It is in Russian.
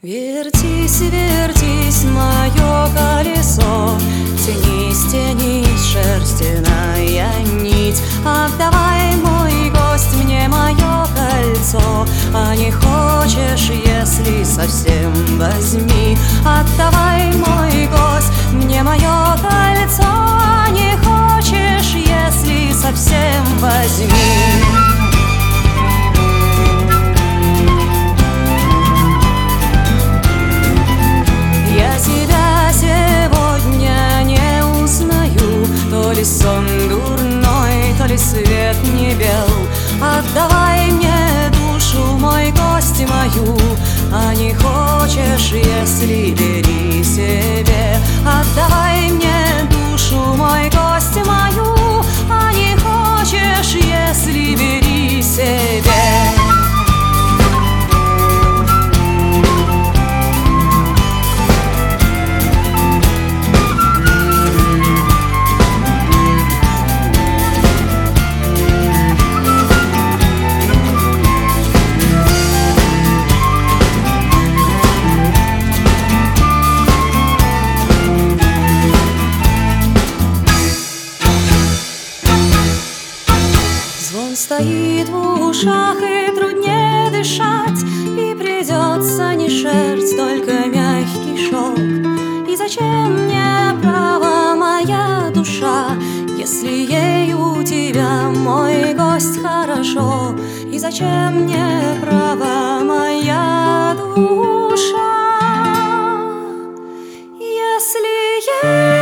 Вертись, вертись, мое колесо, тянись, тянись, шерстяная нить. Отдавай, мой гость, мне мое кольцо, а не хочешь, если совсем, возьми. Отдавай, мой гость, мне мое кольцо, а не хочешь, если совсем, возьми. Сон дурной, то ли свет не бел. Отдавай мне душу, мой гость, мою, а не хочешь, если бери себе. Отдавай мне душу, мой гость, мою, а не хочешь, если бери себе. Звон стоит в ушах, и труднее дышать, и придется не шерсть, только мягкий шелк. И зачем мне право, моя душа, если ей у тебя, мой гость, хорошо? И зачем мне право, моя душа, если ей